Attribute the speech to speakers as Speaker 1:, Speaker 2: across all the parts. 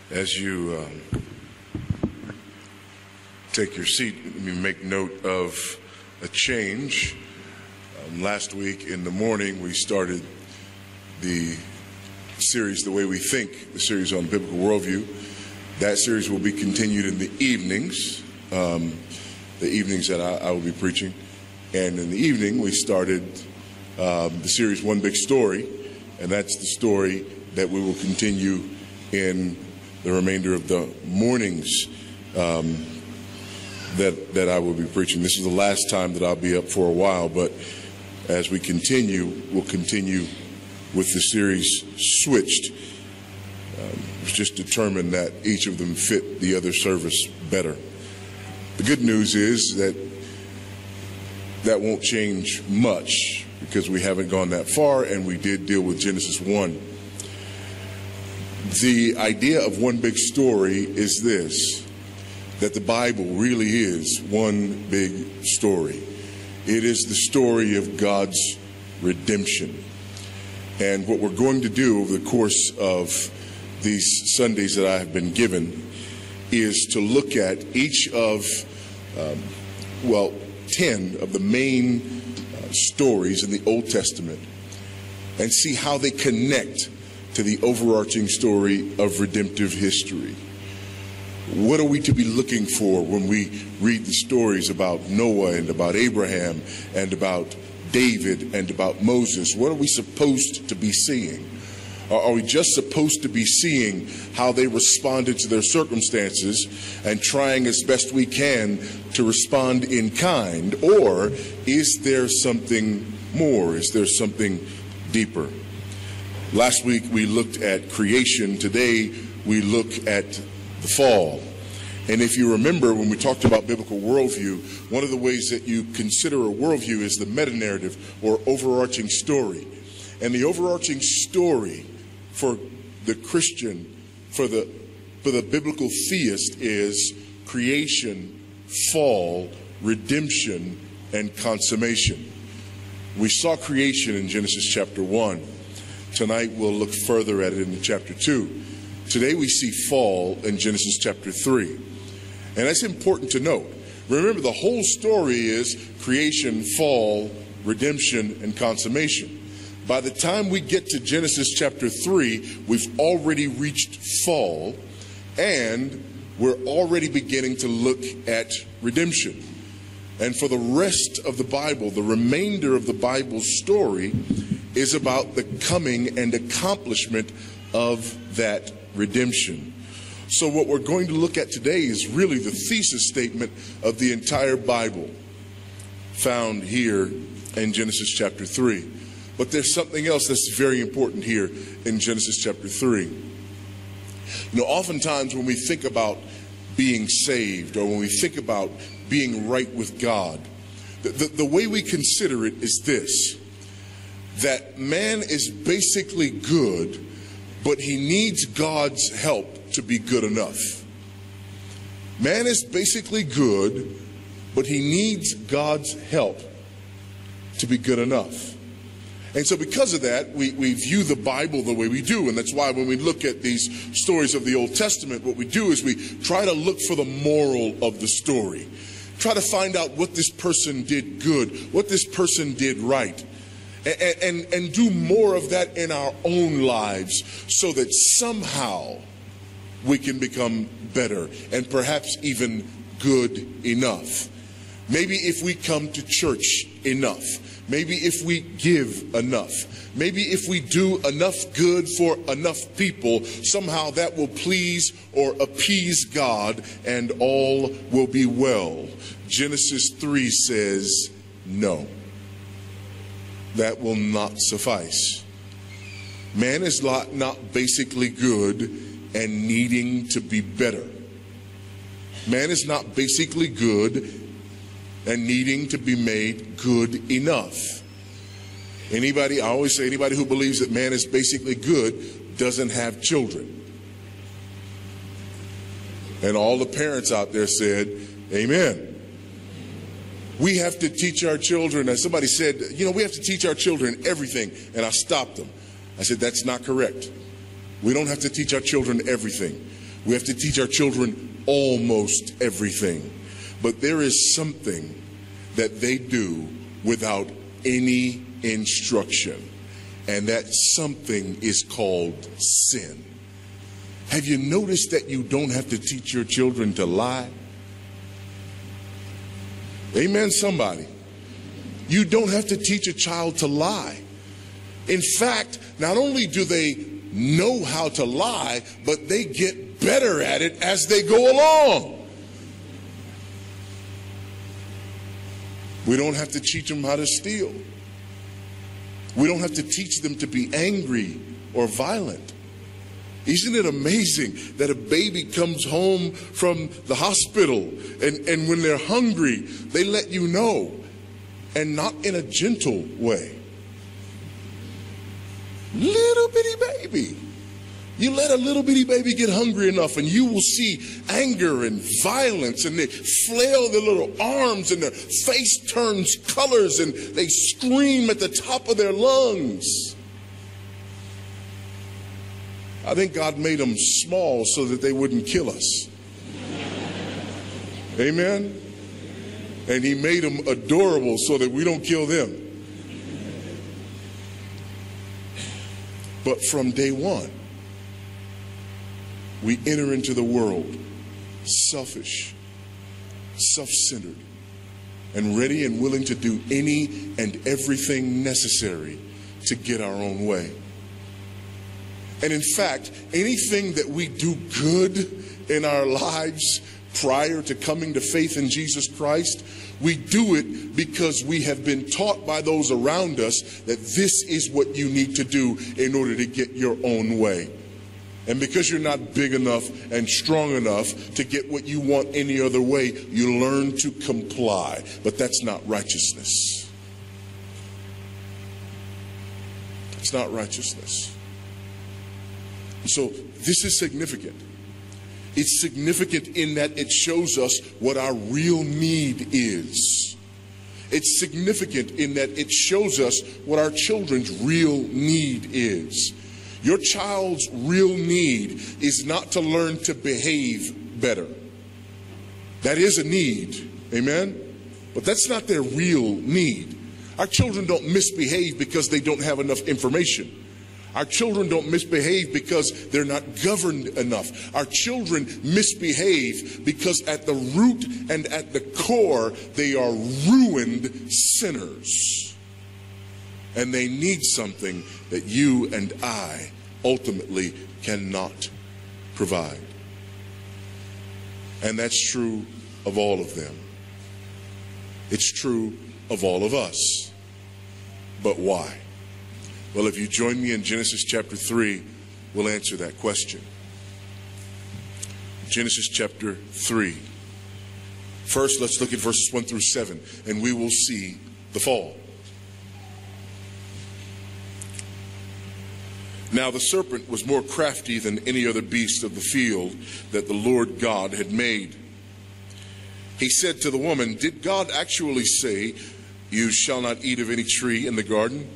Speaker 1: As you take your seat, let me make note of a change. Last week in the morning, we started the series, The Way We Think, the series on biblical worldview. That series will be continued in the evenings that I will be preaching. And in the evening, we started the series One Big Story, and that's the story that we will continue in the remainder of the mornings that I will be preaching. This is the last time that I'll be up for a while, but as we continue, we'll continue with the series switched. It was just determined that each of them fit the other service better. The good news is that won't change much because we haven't gone that far, and we did deal with Genesis 1. The idea of one big story is this, that the Bible really is one big story. It is the story of God's redemption. And what we're going to do over the course of these Sundays that I have been given is to look at each of, 10 of the main stories in the Old Testament and see how they connect to the overarching story of redemptive history. What are we to be looking for when we read the stories about Noah and about Abraham and about David and about Moses? What are we supposed to be seeing? Are we just supposed to be seeing how they responded to their circumstances and trying as best we can to respond in kind? Or is there something more? Is there something deeper? Last week we looked at creation. Today we look at the fall. And if you remember when we talked about biblical worldview, one of the ways that you consider a worldview is the meta-narrative or overarching story. And the overarching story for the Christian, for the biblical theist is creation, fall, redemption, and consummation. We saw creation in Genesis chapter 1. Tonight we'll look further at it in chapter 2. Today we see fall in Genesis chapter 3. And that's important to note. Remember, the whole story is creation, fall, redemption, and consummation. By the time we get to Genesis chapter 3, we've already reached fall, and we're already beginning to look at redemption. And for the rest of the Bible, the remainder of the Bible's story is about the coming and accomplishment of that redemption. So what we're going to look at today is really the thesis statement of the entire Bible found here in Genesis chapter 3. But there's something else that's very important here in Genesis chapter 3. You know, oftentimes when we think about being saved or when we think about being right with God, the way we consider it is this, that man is basically good, but he needs God's help to be good enough. Man is basically good, but he needs God's help to be good enough. And so because of that, we view the Bible the way we do. And that's why when we look at these stories of the Old Testament, what we do is we try to look for the moral of the story. Try to find out what this person did good, what this person did right. And do more of that in our own lives so that somehow we can become better and perhaps even good enough. Maybe if we come to church enough. Maybe if we give enough. Maybe if we do enough good for enough people, somehow that will please or appease God and all will be well. Genesis 3 says no. That will not suffice. Man is not basically good and needing to be better. Man is not basically good and needing to be made good enough. I always say, anybody who believes that man is basically good doesn't have children. And all the parents out there said, amen. We have to teach our children, as somebody said, we have to teach our children everything. And I stopped them. I said, that's not correct. We don't have to teach our children everything. We have to teach our children almost everything. But there is something that they do without any instruction. And that something is called sin. Have you noticed that you don't have to teach your children to lie? Amen, somebody. You don't have to teach a child to lie. In fact, not only do they know how to lie, but they get better at it as they go along. We don't have to teach them how to steal. We don't have to teach them to be angry or violent. Isn't it amazing that a baby comes home from the hospital and when they're hungry, they let you know, and not in a gentle way. Little bitty baby. You let a little bitty baby get hungry enough and you will see anger and violence, and they flail their little arms and their face turns colors and they scream at the top of their lungs. I think God made them small so that they wouldn't kill us. Amen? And he made them adorable so that we don't kill them. But from day one, we enter into the world selfish, self-centered, and ready and willing to do any and everything necessary to get our own way. And in fact, anything that we do good in our lives prior to coming to faith in Jesus Christ, we do it because we have been taught by those around us that this is what you need to do in order to get your own way. And because you're not big enough and strong enough to get what you want any other way, you learn to comply. But that's not righteousness. It's not righteousness. So this is significant. It's significant in that it shows us what our real need is. It's significant in that it shows us what our children's real need is. Your child's real need is not to learn to behave better. That is a need, amen? But that's not their real need. Our children don't misbehave because they don't have enough information. Our children don't misbehave because they're not governed enough. Our children misbehave because at the root and at the core, they are ruined sinners. And they need something that you and I ultimately cannot provide. And that's true of all of them. It's true of all of us. But why? Well, if you join me in Genesis chapter 3, we'll answer that question. Genesis chapter 3. First, let's look at verses 1 through 7, and we will see the fall. Now the serpent was more crafty than any other beast of the field that the Lord God had made. He said to the woman, "Did God actually say, 'You shall not eat of any tree in the garden'?"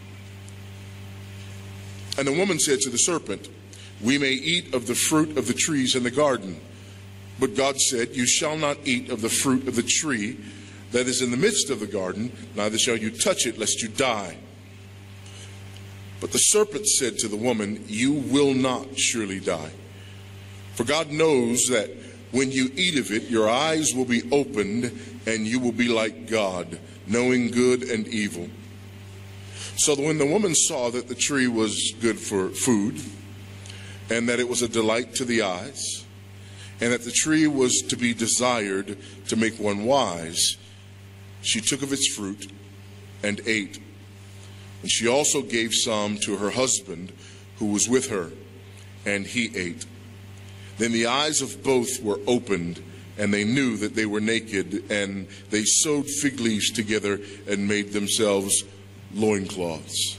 Speaker 1: And the woman said to the serpent, "We may eat of the fruit of the trees in the garden. But God said, 'You shall not eat of the fruit of the tree that is in the midst of the garden, neither shall you touch it, lest you die.' But the serpent said to the woman, 'You will not surely die. For God knows that when you eat of it, your eyes will be opened, and you will be like God, knowing good and evil.' So when the woman saw that the tree was good for food, and that it was a delight to the eyes, and that the tree was to be desired to make one wise, she took of its fruit and ate. And she also gave some to her husband who was with her, and he ate. Then the eyes of both were opened, and they knew that they were naked, and they sewed fig leaves together and made themselves loincloths."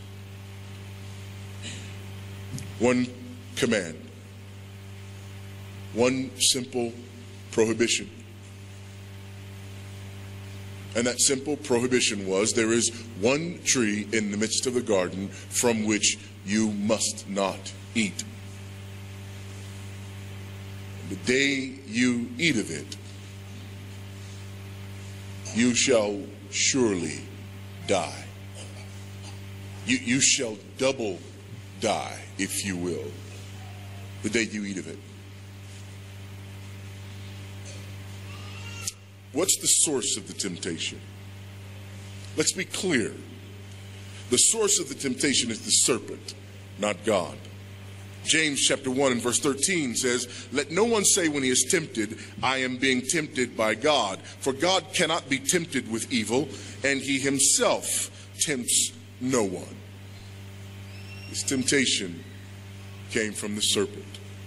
Speaker 1: One command, one simple prohibition. And that simple prohibition was, there is one tree in the midst of the garden from which you must not eat. The day you eat of it, you shall surely die. You shall double die, if you will, the day you eat of it. What's the source of the temptation? Let's be clear. The source of the temptation is the serpent, not God. James chapter 1 and verse 13 says, "Let no one say when he is tempted, I am being tempted by God. For God cannot be tempted with evil, and he himself tempts no one." This temptation came from the serpent.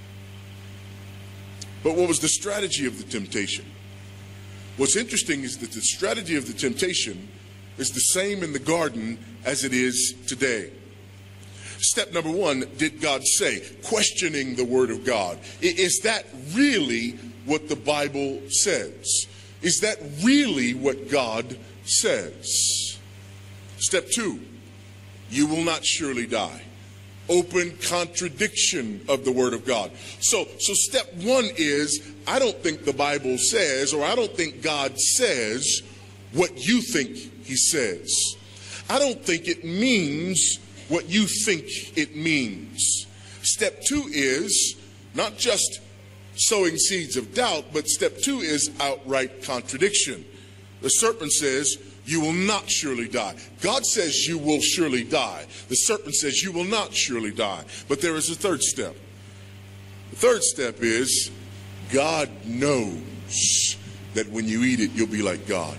Speaker 1: But what was the strategy of the temptation? What's interesting is that the strategy of the temptation is the same in the garden as it is today. Step number one, did God say? Questioning the word of God. Is that really what the Bible says? Is that really what God says? Step two, you will not surely die. Open contradiction of the word of God. So step one is, I don't think the Bible says, or I don't think God says what you think he says. I don't think it means what you think it means. Step two is not just sowing seeds of doubt, but step two is outright contradiction. The serpent says, you will not surely die. God says you will surely die. The serpent says you will not surely die. But there is a third step. The third step is God knows that when you eat it, you'll be like God.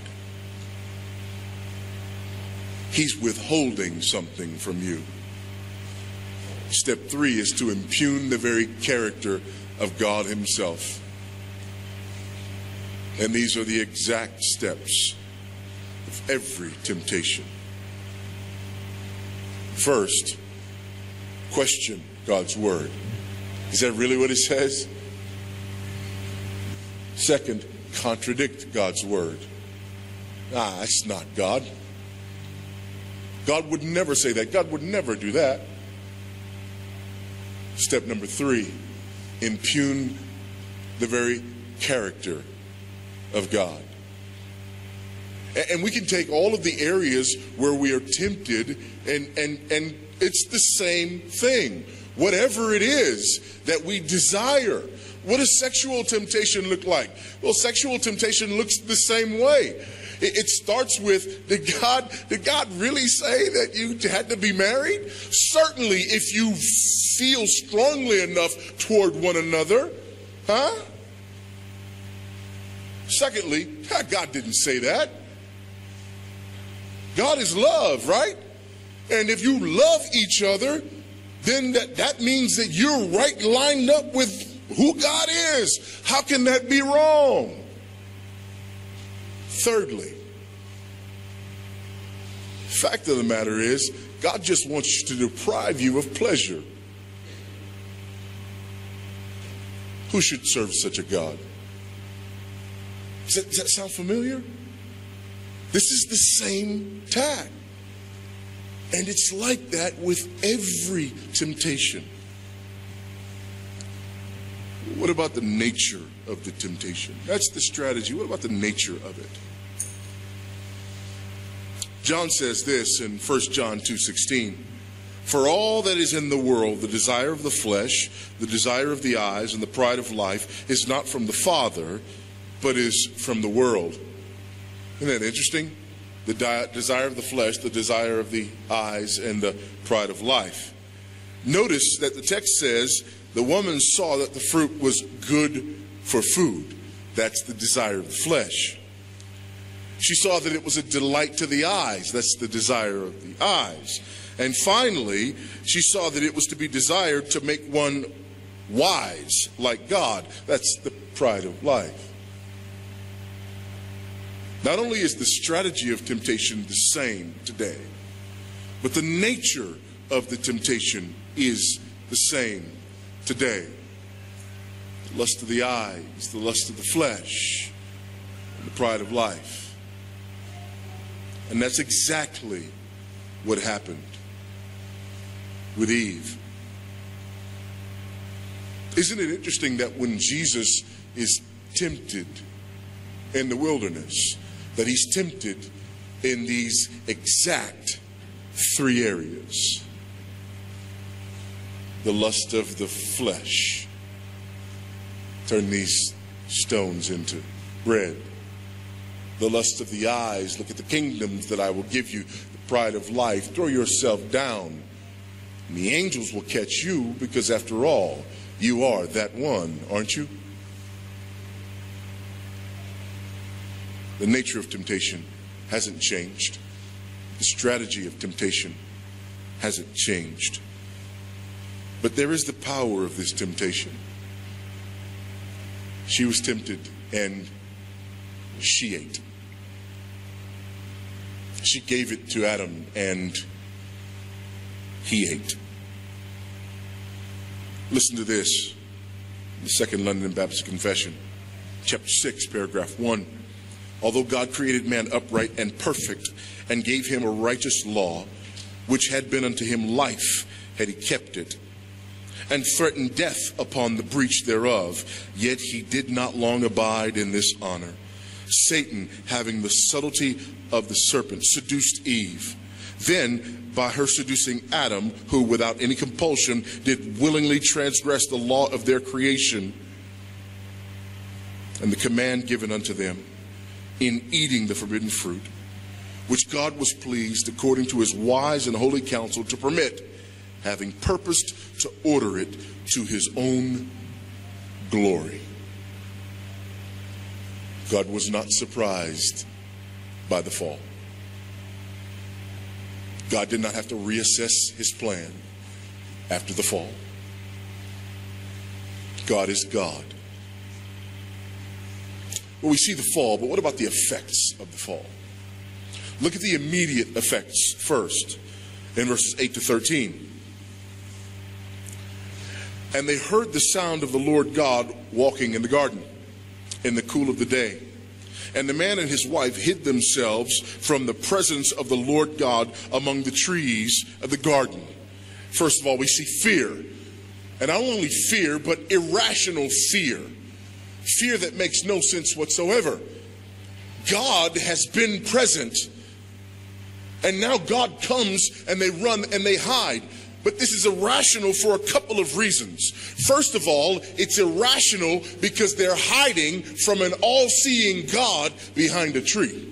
Speaker 1: He's withholding something from you. Step three is to impugn the very character of God himself. And these are the exact steps of every temptation. First, question God's word. Is that really what it says? Second, contradict God's word. That's not God. God would never say that. God would never do that. Step number three, impugn the very character of God. And we can take all of the areas where we are tempted and it's the same thing. Whatever it is that we desire. What does sexual temptation look like? Well, sexual temptation looks the same way. It starts with, did God really say that you had to be married? Certainly, if you feel strongly enough toward one another, Secondly, God didn't say that. God is love, right? And if you love each other, then that means that you're right lined up with who God is. How can that be wrong? Thirdly, the fact of the matter is, God just wants to deprive you of pleasure. Who should serve such a God? Does that sound familiar? This is the same tack. And it's like that with every temptation. What about the nature of the temptation? That's the strategy. What about the nature of it? John says this in 1 John 2:16. For all that is in the world, the desire of the flesh, the desire of the eyes, and the pride of life is not from the Father, but is from the world. Isn't that interesting? The desire of the flesh, the desire of the eyes, and the pride of life. Notice that the text says, the woman saw that the fruit was good for food. That's the desire of the flesh. She saw that it was a delight to the eyes. That's the desire of the eyes. And finally, she saw that it was to be desired to make one wise like God. That's the pride of life. Not only is the strategy of temptation the same today, but the nature of the temptation is the same today. The lust of the eyes, the lust of the flesh, and the pride of life. And that's exactly what happened with Eve. Isn't it interesting that when Jesus is tempted in the wilderness, that he's tempted in these exact three areas? The lust of the flesh. Turn these stones into bread. The lust of the eyes. Look at the kingdoms that I will give you. The pride of life. Throw yourself down, and the angels will catch you, because after all, you are that one, aren't you? The nature of temptation hasn't changed. The strategy of temptation hasn't changed. But there is the power of this temptation. She was tempted and she ate. She gave it to Adam and he ate. Listen to this. The Second London Baptist Confession, chapter 6, paragraph 1. Although God created man upright and perfect and gave him a righteous law, which had been unto him life had he kept it, and threatened death upon the breach thereof, yet he did not long abide in this honor. Satan, having the subtlety of the serpent, seduced Eve. Then, by her seducing Adam, who without any compulsion did willingly transgress the law of their creation and the command given unto them, in eating the forbidden fruit, which God was pleased, according to his wise and holy counsel, to permit, having purposed to order it to his own glory. God was not surprised by the fall. God did not have to reassess his plan after the fall. God is God. Well, we see the fall, but what about the effects of the fall? Look at the immediate effects first in verses 8 to 13. And they heard the sound of the Lord God walking in the garden in the cool of the day. And the man and his wife hid themselves from the presence of the Lord God among the trees of the garden. First of all, we see fear. And not only fear, but irrational fear. Fear that makes no sense whatsoever. God has been present. And now God comes and they run and they hide. But this is irrational for a couple of reasons. First of all, it's irrational because they're hiding from an all-seeing God behind a tree.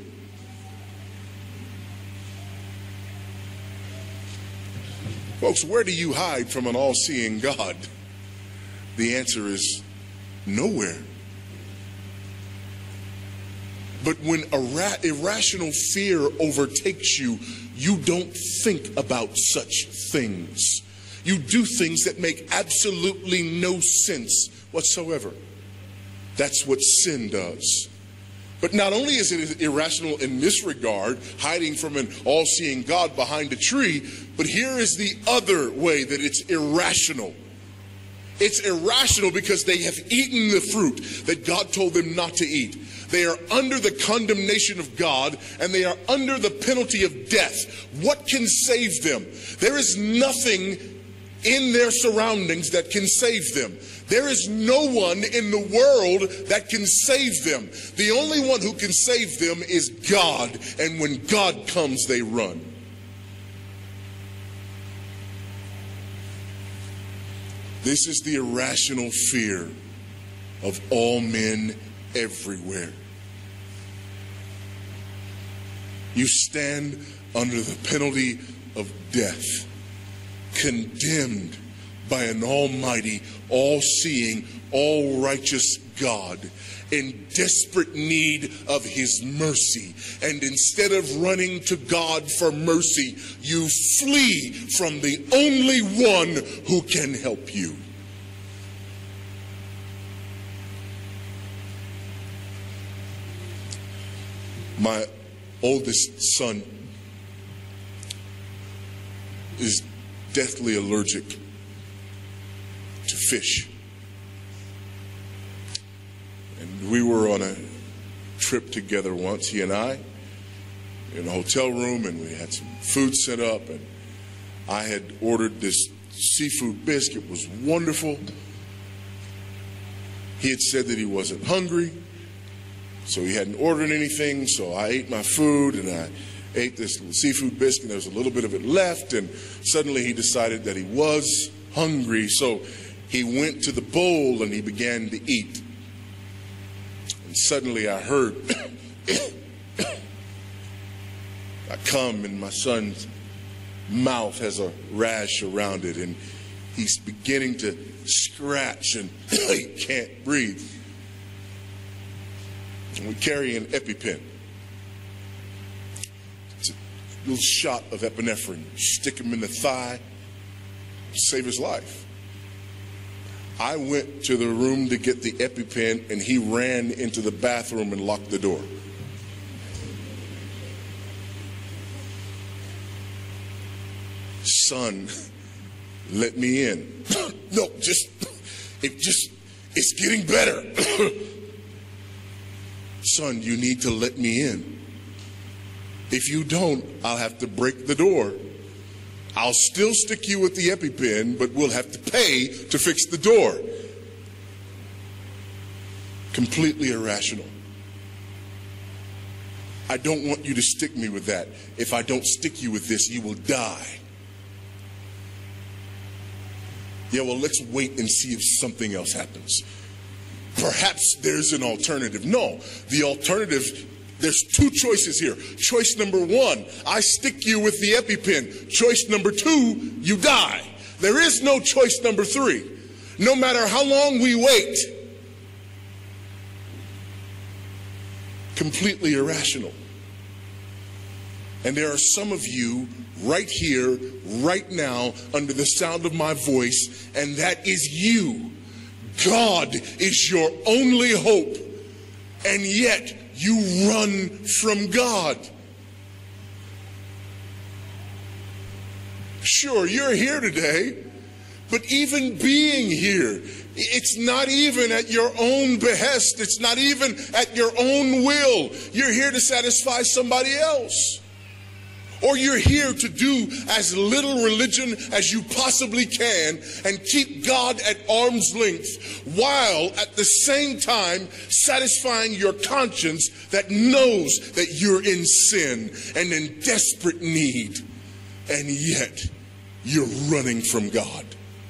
Speaker 1: Folks, where do you hide from an all-seeing God? The answer is nowhere. But when irrational fear overtakes you, you don't think about such things. You do things that make absolutely no sense whatsoever. That's what sin does. But not only is it irrational in this regard, hiding from an all-seeing God behind a tree, but here is the other way that it's irrational. It's irrational because they have eaten the fruit that God told them not to eat. They are under the condemnation of God, and they are under the penalty of death. What can save them? There is nothing in their surroundings that can save them. There is no one in the world that can save them. The only one who can save them is God, and when God comes, they run. This is the irrational fear of all men everywhere. You stand under the penalty of death, condemned by an almighty, all-seeing, all-righteous God, in desperate need of his mercy. And instead of running to God for mercy, you flee from the only one who can help you. My oldest son is deathly allergic to fish. And we were on a trip together once, he and I, in a hotel room, and we had some food set up, and I had ordered this seafood bisque. It was wonderful. He had said that he wasn't hungry, so he hadn't ordered anything. So I ate my food, and I ate this little seafood biscuit. There was a little bit of it left, and suddenly he decided that he was hungry. So he went to the bowl and he began to eat. And suddenly I heard I come, and my son's mouth has a rash around it, and he's beginning to scratch, and he can't breathe. And we carry an EpiPen. It's a little shot of epinephrine. Stick him in the thigh, save his life. I went to the room to get the EpiPen, and he ran into the bathroom and locked the door. Son, let me in. No, it's getting better. Son, you need to let me in. If you don't, I'll have to break the door. I'll still stick you with the EpiPen, but we'll have to pay to fix the door. Completely irrational. I don't want you to stick me with that. If I don't stick you with this, you will die. Yeah, well, let's wait and see if something else happens. Perhaps there's an alternative. No, the alternative, there's two choices here. Choice number one, I stick you with the EpiPen. Choice number two, you die. There is no choice number three. No matter how long we wait. Completely irrational. And there are some of you right here, right now, under the sound of my voice, and that is you. God is your only hope, and yet you run from God. Sure, you're here today, but even being here, it's not even at your own behest. It's not even at your own will. You're here to satisfy somebody else. Or you're here to do as little religion as you possibly can and keep God at arm's length, while at the same time satisfying your conscience that knows that you're in sin and in desperate need, and yet you're running from God.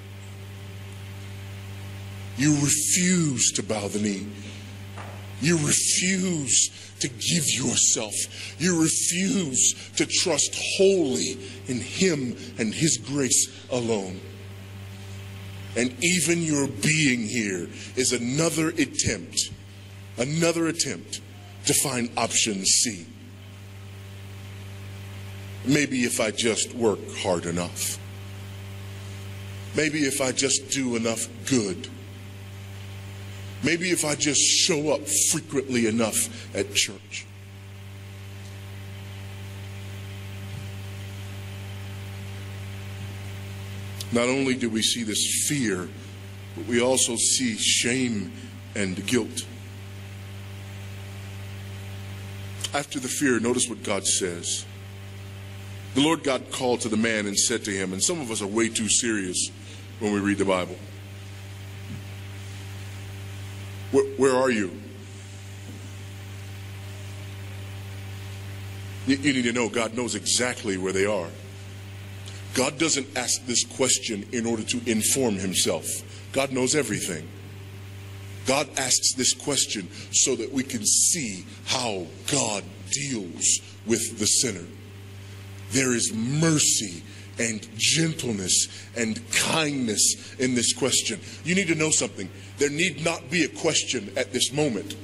Speaker 1: You refuse to bow the knee. You refuse to give yourself. You refuse to trust wholly in Him and His grace alone. And even your being here is another attempt to find option C. Maybe if I just work hard enough. Maybe if I just do enough good. Maybe if I just show up frequently enough at church. Not only do we see this fear, but we also see shame and guilt. After the fear, notice what God says. The Lord God called to the man and said to him, and some of us are way too serious when we read the Bible. Where are you? You need to know God knows exactly where they are. God doesn't ask this question in order to inform Himself. God knows everything. God asks this question so that we can see how God deals with the sinner. There is mercy and gentleness and kindness in this question. You need to know something. There need not be a question at this moment.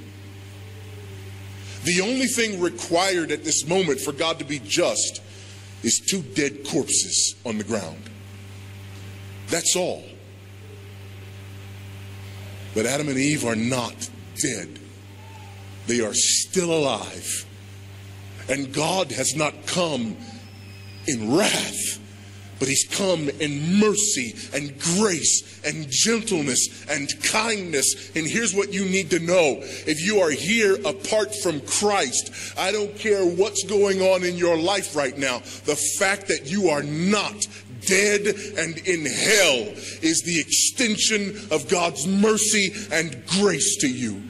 Speaker 1: The only thing required at this moment for God to be just is 2 dead corpses on the ground. That's all. But Adam and Eve are not dead. They are still alive. And God has not come in wrath, but He's come in mercy and grace and gentleness and kindness. And here's what you need to know. If you are here apart from Christ, I don't care what's going on in your life right now. The fact that you are not dead and in hell is the extension of God's mercy and grace to you.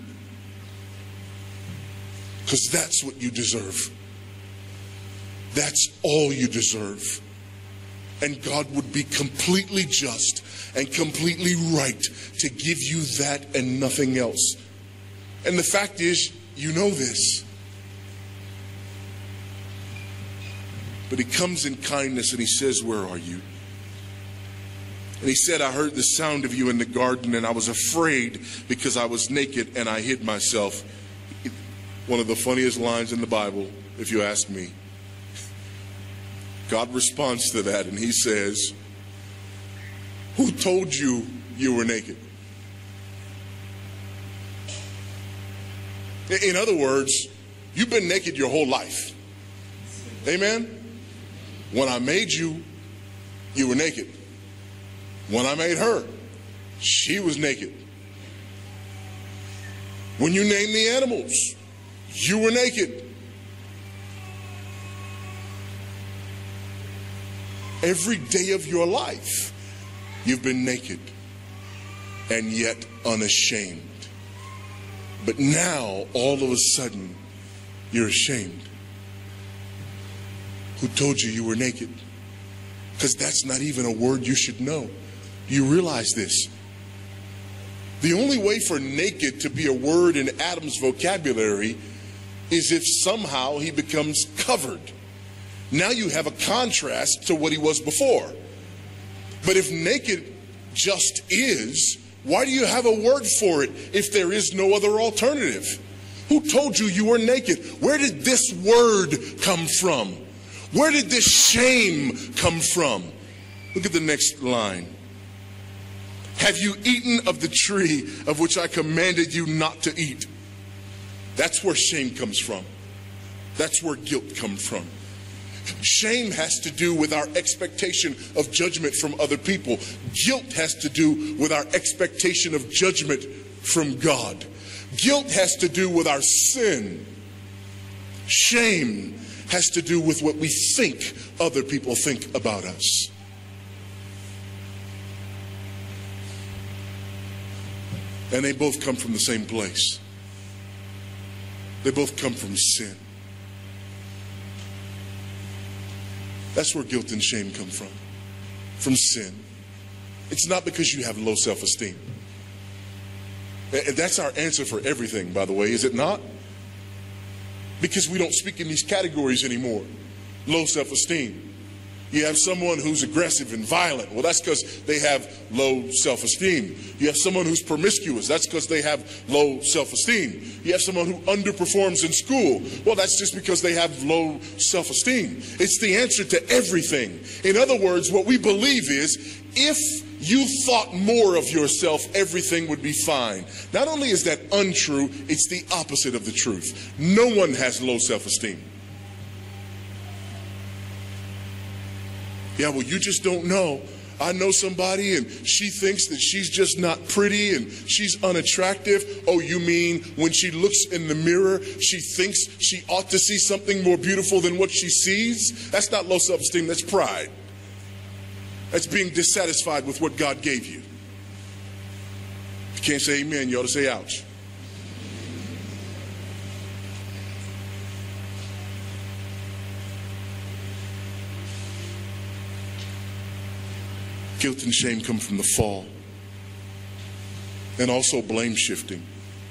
Speaker 1: Because that's what you deserve. That's all you deserve. And God would be completely just and completely right to give you that and nothing else. And the fact is, you know this. But he comes in kindness and he says, where are you? And he said, I heard the sound of you in the garden and I was afraid because I was naked and I hid myself. One of the funniest lines in the Bible, if you ask me. God responds to that and he says, who told you you were naked? In other words, you've been naked your whole life. Amen? When I made you, you were naked. When I made her, she was naked. When you named the animals, you were naked. Every day of your life, you've been naked and yet unashamed. But now, all of a sudden, you're ashamed. Who told you you were naked? Because that's not even a word you should know. You realize this. The only way for naked to be a word in Adam's vocabulary is if somehow he becomes covered. Now you have a contrast to what he was before. But if naked just is, why do you have a word for it if there is no other alternative? Who told you you were naked? Where did this word come from? Where did this shame come from? Look at the next line. Have you eaten of the tree of which I commanded you not to eat? That's where shame comes from. That's where guilt comes from. Shame has to do with our expectation of judgment from other people. Guilt has to do with our expectation of judgment from God. Guilt has to do with our sin. Shame has to do with what we think other people think about us. And they both come from the same place. They both come from sin. That's where guilt and shame come from sin. It's not because you have low self-esteem. And that's our answer for everything, by the way, is it not? Because we don't speak in these categories anymore. Low self-esteem. You have someone who's aggressive and violent. Well, that's because they have low self-esteem. You have someone who's promiscuous. That's because they have low self-esteem. You have someone who underperforms in school. Well, that's just because they have low self-esteem. It's the answer to everything. In other words, what we believe is if you thought more of yourself, everything would be fine. Not only is that untrue, it's the opposite of the truth. No one has low self-esteem. Yeah, well, you just don't know. I know somebody and she thinks that she's just not pretty and she's unattractive. Oh, you mean when she looks in the mirror, she thinks she ought to see something more beautiful than what she sees? That's not low self-esteem, that's pride. That's being dissatisfied with what God gave you. If you can't say amen, you ought to say ouch. Guilt and shame come from the fall. And also blame shifting.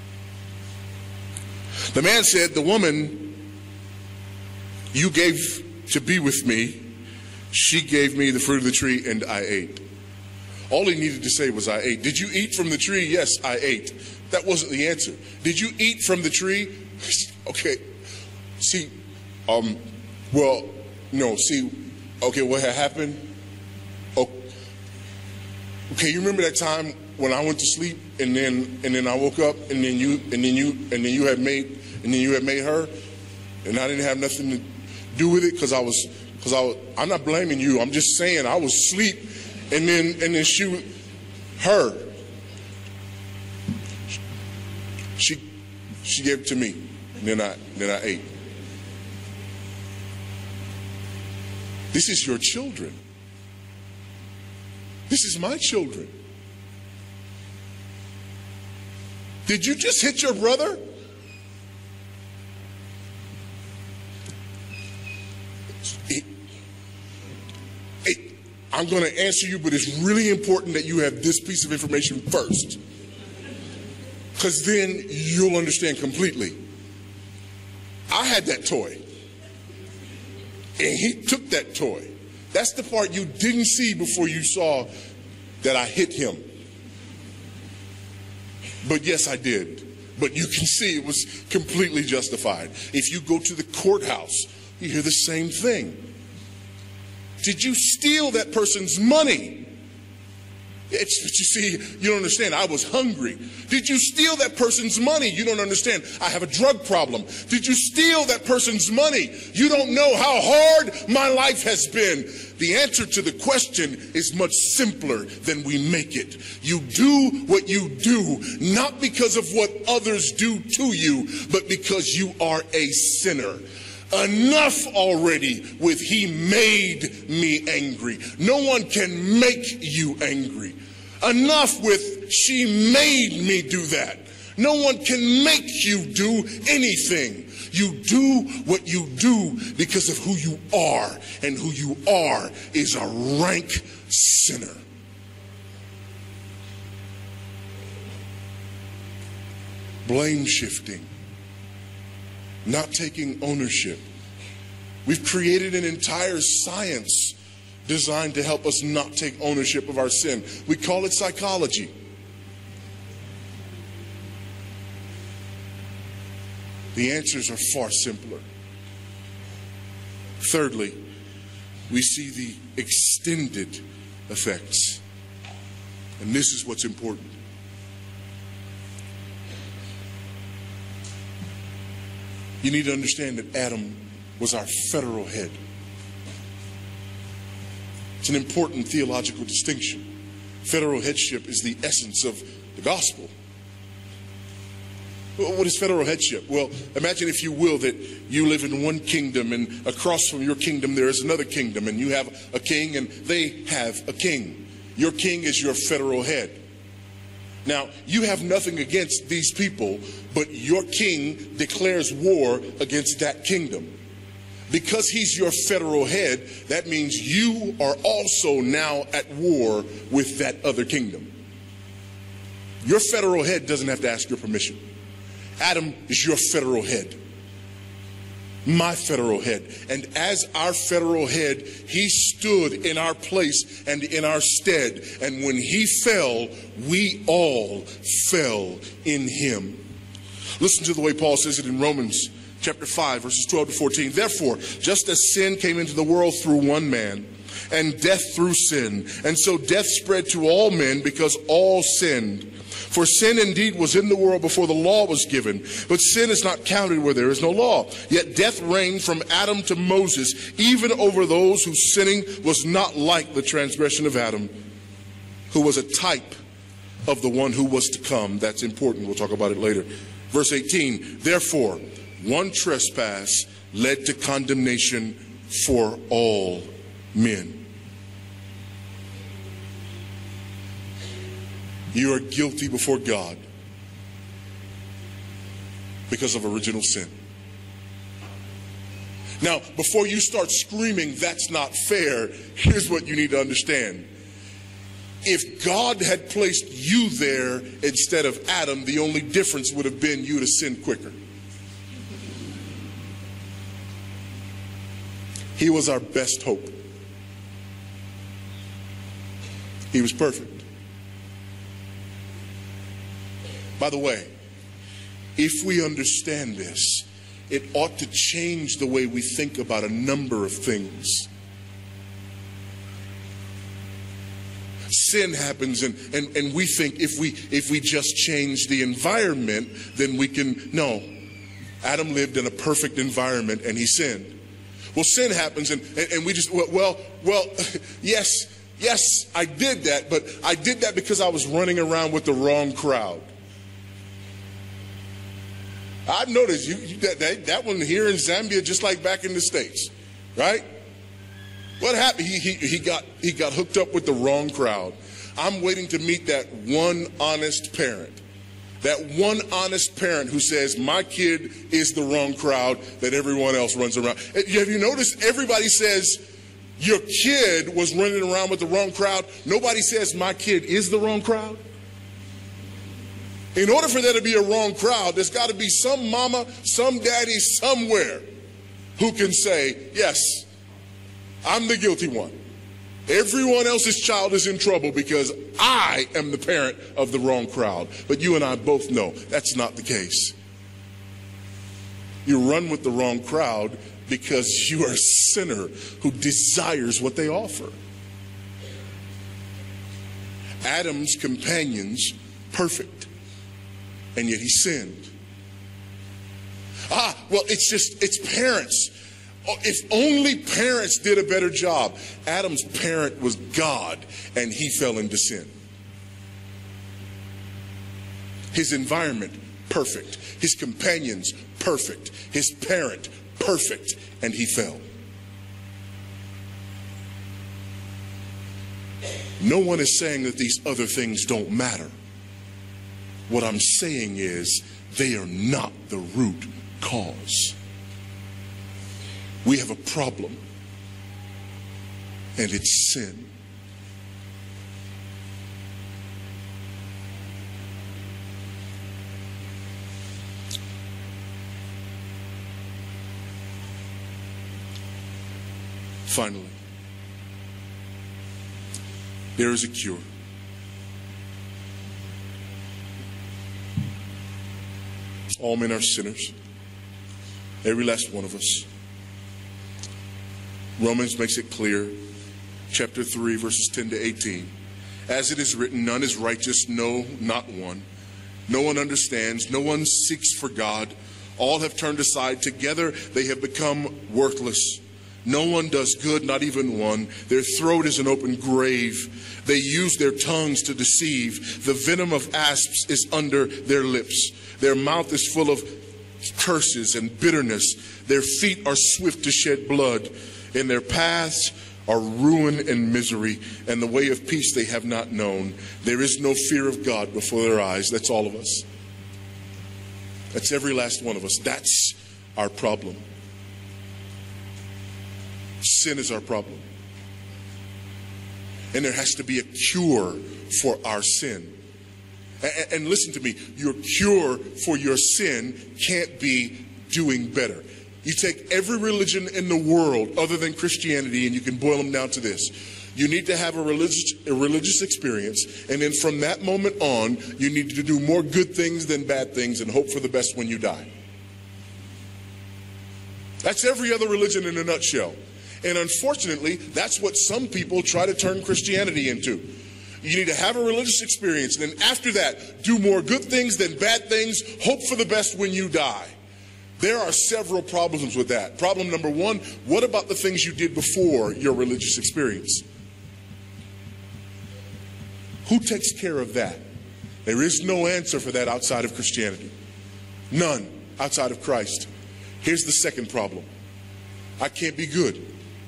Speaker 1: The man said, the woman you gave to be with me, she gave me the fruit of the tree and I ate. All he needed to say was I ate. Did you eat from the tree? Yes, I ate. That wasn't the answer. Did you eat from the tree? Okay. See, well, no, see, okay, what had happened? Okay, you remember that time when I went to sleep and then I woke up and then you had made her and I didn't have nothing to do with it because I'm not blaming you. I'm just saying I was asleep and then she gave it to me and then I ate. This is your children. This is my children. Did you just hit your brother? I'm going to answer you, but it's really important that you have this piece of information first, because then you'll understand completely. I had that toy, and he took that toy. That's the part you didn't see before you saw that I hit him. But yes, I did. But you can see it was completely justified. If you go to the courthouse, you hear the same thing. Did you steal that person's money? But you see, you don't understand. I was hungry. Did you steal that person's money? You don't understand. I have a drug problem. Did you steal that person's money? You don't know how hard my life has been. The answer to the question is much simpler than we make it. You do what you do, not because of what others do to you, but because you are a sinner. Enough already with "he made me angry." No one can make you angry. Enough with "she made me do that." No one can make you do anything. You do what you do because of who you are, and who you are is a rank sinner. Blame shifting. Not taking ownership. We've created an entire science designed to help us not take ownership of our sin. We call it psychology. The answers are far simpler. Thirdly, we see the extended effects. And this is what's important. You need to understand that Adam was our federal head. It's an important theological distinction. Federal headship is the essence of the gospel. What is federal headship? Well, imagine, if you will, that you live in one kingdom, and across from your kingdom there is another kingdom, and you have a king and they have a king. Your king is your federal head. Now, you have nothing against these people, but your king declares war against that kingdom. Because he's your federal head, that means you are also now at war with that other kingdom. Your federal head doesn't have to ask your permission. Adam is your federal head, my federal head. And as our federal head, he stood in our place and in our stead. And when he fell, we all fell in him. Listen to the way Paul says it in Romans chapter 5, verses 12 to 14. Therefore, just as sin came into the world through one man, and death through sin, and so death spread to all men because all sinned. For sin indeed was in the world before the law was given, but sin is not counted where there is no law. Yet death reigned from Adam to Moses, even over those whose sinning was not like the transgression of Adam, who was a type of the one who was to come. That's important. We'll talk about it later. Verse 18, therefore, one trespass led to condemnation for all men. You are guilty before God because of original sin. Now, before you start screaming, "That's not fair," here's what you need to understand. If God had placed you there instead of Adam, the only difference would have been you'd have sinned quicker. He was our best hope. He was perfect. By the way, if we understand this, it ought to change the way we think about a number of things. Sin happens, and we think if we just change the environment, then we can. No, Adam lived in a perfect environment and he sinned. Well, sin happens, and we just, well, yes, I did that, but I did that because I was running around with the wrong crowd. I've noticed that one here in Zambia, just like back in the States, right? What happened? He got hooked up with the wrong crowd. I'm waiting to meet that one honest parent. That one honest parent who says, my kid is the wrong crowd that everyone else runs around. Have you noticed everybody says, your kid was running around with the wrong crowd? Nobody says, my kid is the wrong crowd. In order for there to be a wrong crowd, there's got to be some mama, some daddy somewhere who can say, yes, I'm the guilty one. Everyone else's child is in trouble because I am the parent of the wrong crowd. But you and I both know that's not the case. You run with the wrong crowd because you are a sinner who desires what they offer. Adam's companions, perfect, and yet he sinned. Well, it's parents. If only parents did a better job. Adam's parent was God, and he fell into sin. His environment, perfect. His companions, perfect. His parent, perfect, and he fell. No one is saying that these other things don't matter. What I'm saying is they are not the root cause. We have a problem, and it's sin. Finally, there is a cure. All men are sinners, every last one of us. Romans makes it clear, chapter 3, verses 10 to 18. As it is written, none is righteous, no, not one. No one understands, no one seeks for God. All have turned aside. Together they have become worthless. No one does good, not even one. Their throat is an open grave. They use their tongues to deceive. The venom of asps is under their lips. Their mouth is full of curses and bitterness. Their feet are swift to shed blood. In their paths are ruin and misery, and the way of peace they have not known. There is no fear of God before their eyes. That's all of us. That's every last one of us. That's our problem. Sin is our problem. And there has to be a cure for our sin. And listen to me, your cure for your sin can't be doing better. You take every religion in the world other than Christianity and you can boil them down to this. You need to have a religious experience, and then from that moment on, you need to do more good things than bad things and hope for the best when you die. That's every other religion in a nutshell. And unfortunately, that's what some people try to turn Christianity into. You need to have a religious experience, and then after that, do more good things than bad things, hope for the best when you die. There are several problems with that. Problem number one, what about the things you did before your religious experience? Who takes care of that? There is no answer for that outside of Christianity. None outside of Christ. Here's the second problem. I can't be good.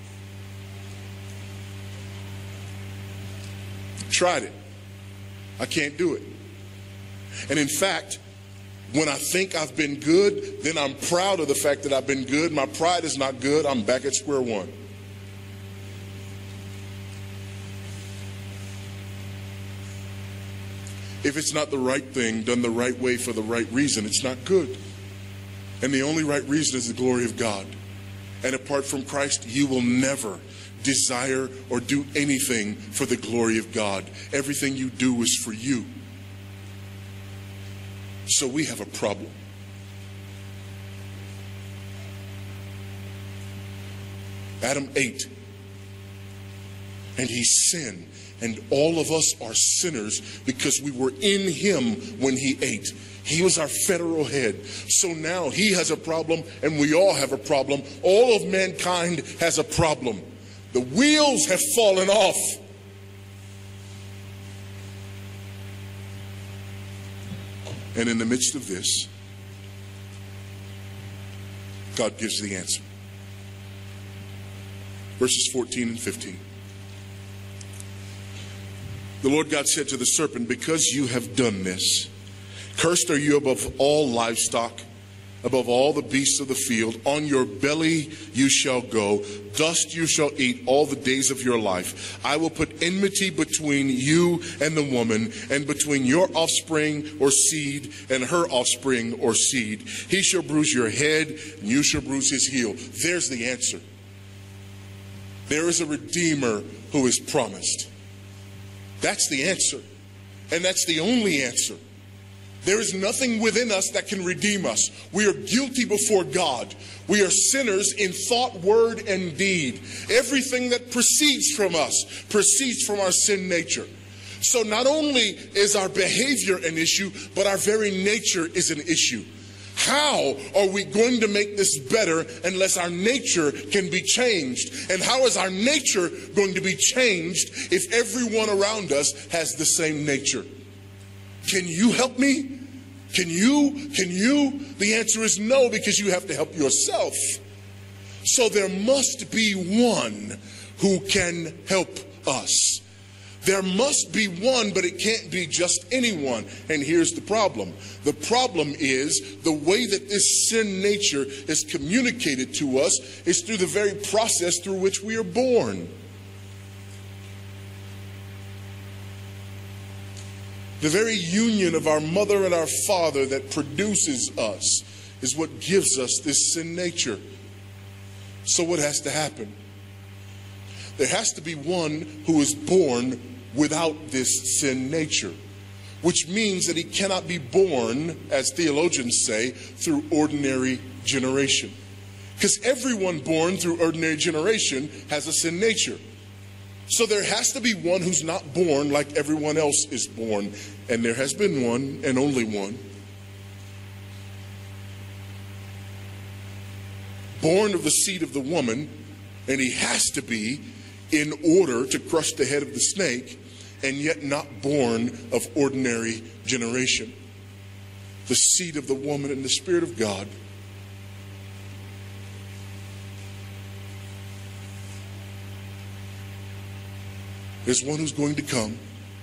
Speaker 1: Tried it. I can't do it. And in fact, when I think I've been good, then I'm proud of the fact that I've been good. My pride is not good. I'm back at square one. If it's not the right thing, done the right way for the right reason, it's not good. And the only right reason is the glory of God. And apart from Christ, you will never desire or do anything for the glory of God. Everything you do is for you. So we have a problem. Adam ate, and he sinned, and all of us are sinners because we were in him when he ate. He was our federal head. So now he has a problem, and we all have a problem. All of mankind has a problem. The wheels have fallen off. And in the midst of this, God gives the answer. verses 14 and 15. The Lord God said to the serpent, because you have done this, cursed are you above all livestock, above all the beasts of the field. On your belly you shall go, dust you shall eat all the days of your life. I will put enmity between you and the woman, and between your offspring or seed and her offspring or seed. He shall bruise your head, and you shall bruise his heel. There's the answer. There is a Redeemer who is promised. That's the answer. And that's the only answer. There is nothing within us that can redeem us. We are guilty before God. We are sinners in thought, word, and deed. Everything that proceeds from us proceeds from our sin nature. So not only is our behavior an issue, but our very nature is an issue. How are we going to make this better unless our nature can be changed? And how is our nature going to be changed if everyone around us has the same nature? Can you help me? Can you? The answer is no, because you have to help yourself. So there must be one who can help us. There must be one, but it can't be just anyone. And here's the problem. The problem is the way that this sin nature is communicated to us is through the very process through which we are born. The very union of our mother and our father that produces us is what gives us this sin nature. So what has to happen? There has to be one who is born without this sin nature, which means that he cannot be born, as theologians say, through ordinary generation. Because everyone born through ordinary generation has a sin nature. So there has to be one who's not born like everyone else is born. And there has been one, and only one. Born of the seed of the woman, and he has to be in order to crush the head of the snake, and yet not born of ordinary generation. The seed of the woman and the Spirit of God. There's one who's going to come.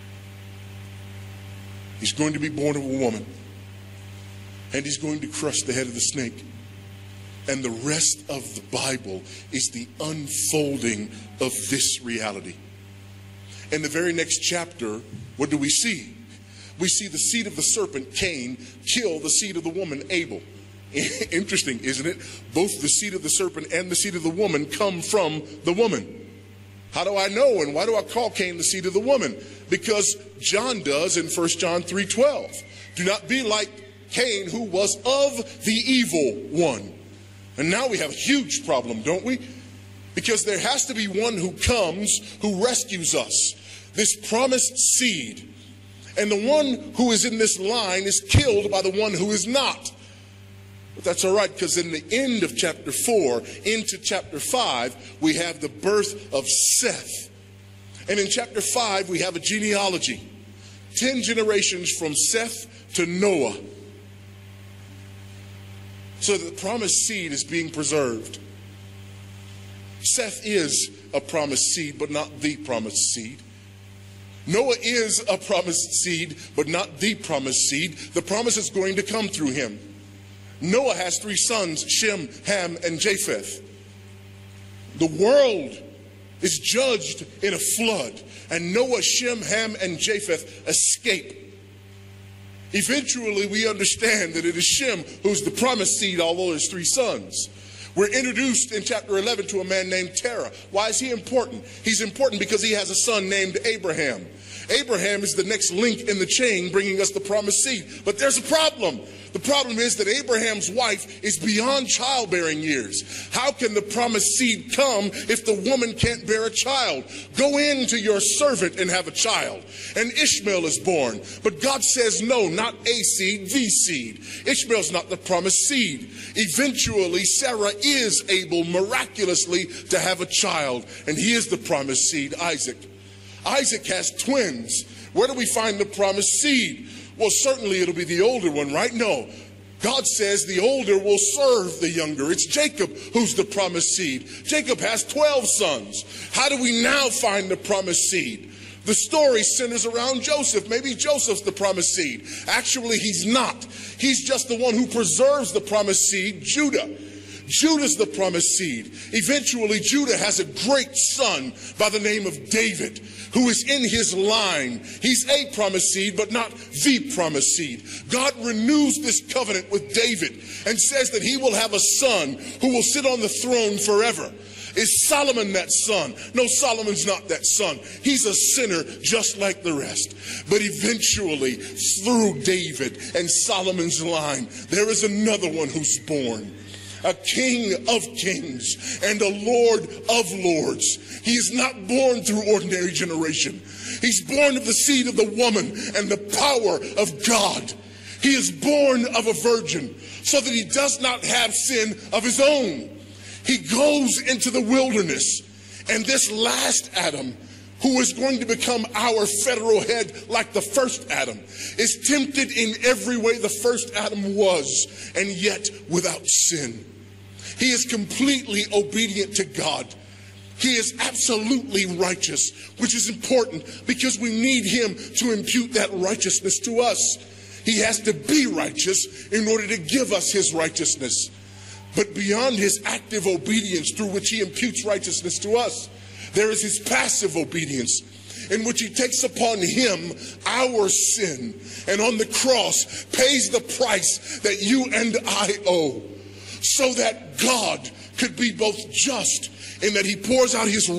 Speaker 1: He's going to be born of a woman, and he's going to crush the head of the snake. And the rest of the Bible is the unfolding of this reality. In the very next chapter, what do we see? We see the seed of the serpent, Cain, kill the seed of the woman, Abel. Interesting, isn't it? Both the seed of the serpent and the seed of the woman come from the woman. How do I know, and why do I call Cain the seed of the woman? Because John does in 1 John 3:12. Do not be like Cain, who was of the evil one. And now we have a huge problem, don't we? Because there has to be one who comes, who rescues us. This promised seed. And the one who is in this line is killed by the one who is not. But that's all right, because in the end of chapter 4 into chapter 5, we have the birth of Seth. And in chapter 5, we have a genealogy. 10 generations from Seth to Noah. So the promised seed is being preserved. Seth is a promised seed, but not the promised seed. Noah is a promised seed, but not the promised seed. The promise is going to come through him. Noah has 3 sons, Shem, Ham, and Japheth. The world is judged in a flood, and Noah, Shem, Ham, and Japheth escape. Eventually, we understand that it is Shem who's the promised seed, although there's 3 sons. We're introduced in chapter 11 to a man named Terah. Why is he important? He's important because he has a son named Abraham. Abraham is the next link in the chain bringing us the promised seed. But there's a problem. The problem is that Abraham's wife is beyond childbearing years. How can the promised seed come if the woman can't bear a child? Go in to your servant and have a child. And Ishmael is born. But God says no, not a seed, the seed. Ishmael's not the promised seed. Eventually, Sarah is able miraculously to have a child. And he is the promised seed, Isaac. Isaac has twins. Where do we find the promised seed? Well, certainly it'll be the older one, right? No. God says the older will serve the younger. It's Jacob who's the promised seed. Jacob has 12 sons. How do we now find the promised seed? The story centers around Joseph. Maybe Joseph's the promised seed. Actually, he's not. He's just the one who preserves the promised seed, Judah. Judah's the promised seed. Eventually, Judah has a great son by the name of David, who is in his line. He's a promised seed, but not the promised seed. God renews this covenant with David and says that he will have a son who will sit on the throne forever. Is Solomon that son? No, Solomon's not that son. He's a sinner just like the rest. But eventually, through David and Solomon's line, there is another one who's born. A king of kings and a lord of lords. He is not born through ordinary generation. He's born of the seed of the woman and the power of God. He is born of a virgin so that he does not have sin of his own. He goes into the wilderness, and this last Adam, who is going to become our federal head like the first Adam, is tempted in every way the first Adam was, and yet without sin. He is completely obedient to God. He is absolutely righteous, which is important because we need him to impute that righteousness to us. He has to be righteous in order to give us his righteousness. But beyond his active obedience through which he imputes righteousness to us, there is his passive obedience in which he takes upon him our sin and on the cross pays the price that you and I owe, so that God could be both just in that he pours out his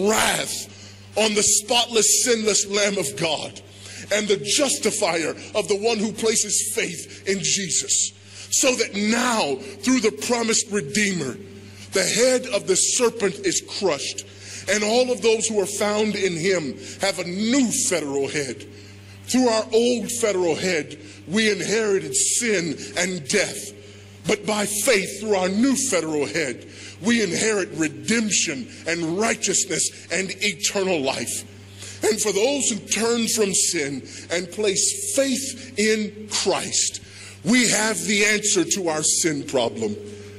Speaker 1: wrath on the spotless, sinless Lamb of God and the justifier of the one who places faith in Jesus. So that now, through the promised Redeemer, the head of the serpent is crushed, and all of those who are found in him have a new federal head. Through our old federal head, we inherited sin and death. But by faith, through our new federal head, we inherit redemption and righteousness and eternal life. And for those who turn from sin and place faith in Christ, we have the answer to our sin problem.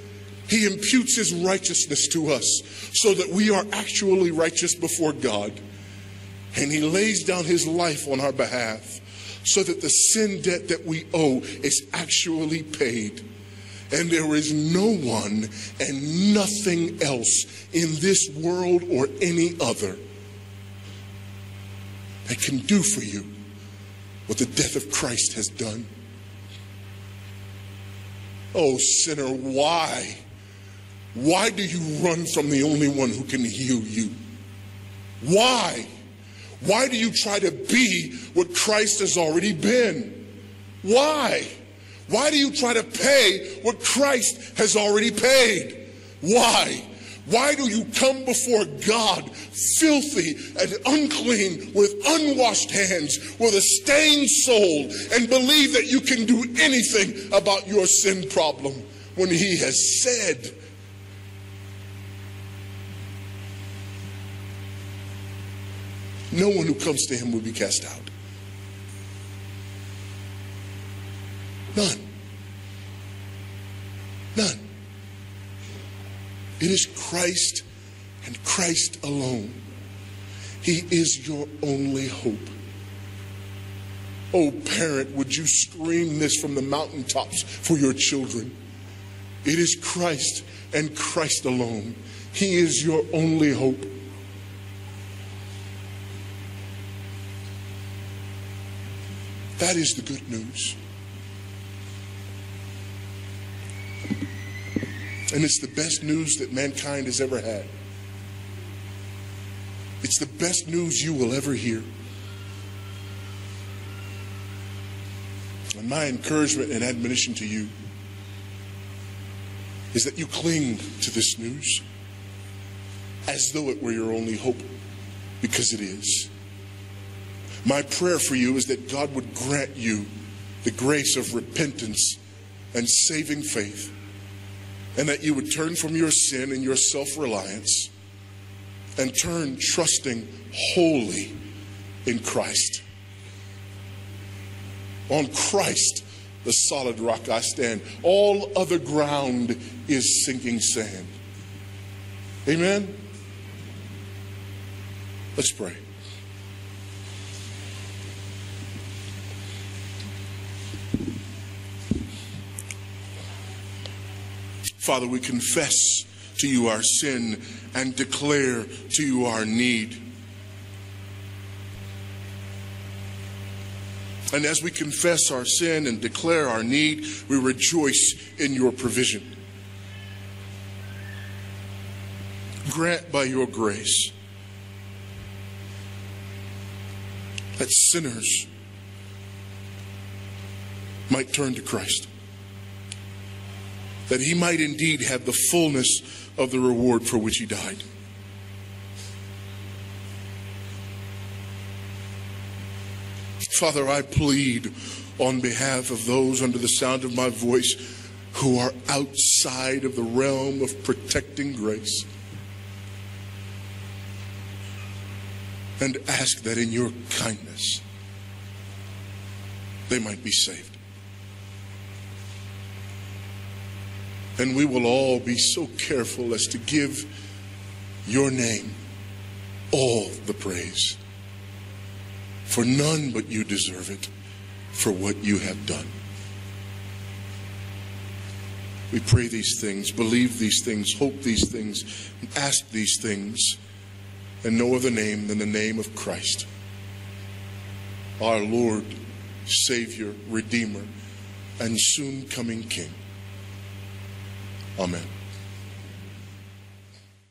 Speaker 1: He imputes his righteousness to us so that we are actually righteous before God. And he lays down his life on our behalf so that the sin debt that we owe is actually paid. And there is no one and nothing else in this world or any other that can do for you what the death of Christ has done. Oh, sinner, why? Why do you run from the only one who can heal you? Why? Why do you try to be what Christ has already been? Why? Why do you try to pay what Christ has already paid? Why? Why do you come before God filthy and unclean with unwashed hands, with a stained soul, and believe that you can do anything about your sin problem when he has said, no one who comes to him will be cast out? None. None. It is Christ and Christ alone. He is your only hope. Oh, parent, would you scream this from the mountaintops for your children? It is Christ and Christ alone. He is your only hope. That is the good news. And it's the best news that mankind has ever had. It's the best news you will ever hear. And my encouragement and admonition to you is that you cling to this news as though it were your only hope, because it is. My prayer for you is that God would grant you the grace of repentance and saving faith, and that you would turn from your sin and your self-reliance and turn trusting wholly in Christ. On Christ the solid rock I stand. All other ground is sinking sand. Amen? Let's pray. Father, we confess to you our sin and declare to you our need. And as we confess our sin and declare our need, we rejoice in your provision. Grant by your grace that sinners might turn to Christ, that he might indeed have the fullness of the reward for which he died. Father, I plead on behalf of those under the sound of my voice who are outside of the realm of protecting grace, and ask that in your kindness they might be saved. And we will all be so careful as to give your name all the praise. For none but you deserve it for what you have done. We pray these things, believe these things, hope these things, and ask these things in no other name than the name of Christ, our Lord, Savior, Redeemer, and soon coming King. Amen.